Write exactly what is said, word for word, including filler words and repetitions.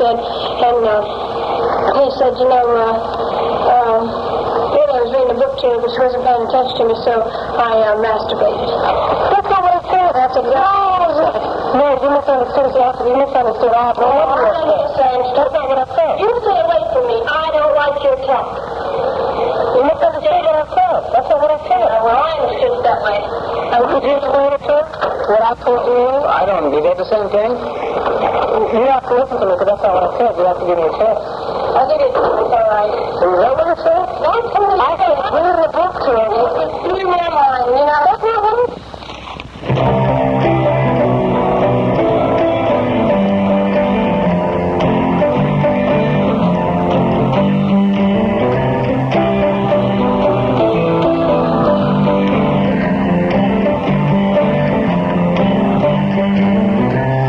said. And uh, he said, you know, uh, uh, really, I was reading a book to you, but she wasn't paying attention to me, so I uh, masturbated. That's not what I said. That's exactly. No, you misunderstood. You misunderstood. I have no idea. That's not what I said. You stay away from me. I don't like your talk. You misunderstood what I said. That's not what I said. Uh, well, I understood it that way. And could you explain it to her? What I told you? I don't. You did the same thing? You have to listen to me, because that's not what I said. You have to give me a chance. I'll give you a chance. It's all right. Is that what I said? No, I told you. I said, read the book to her. It's in my mind. You know, that's not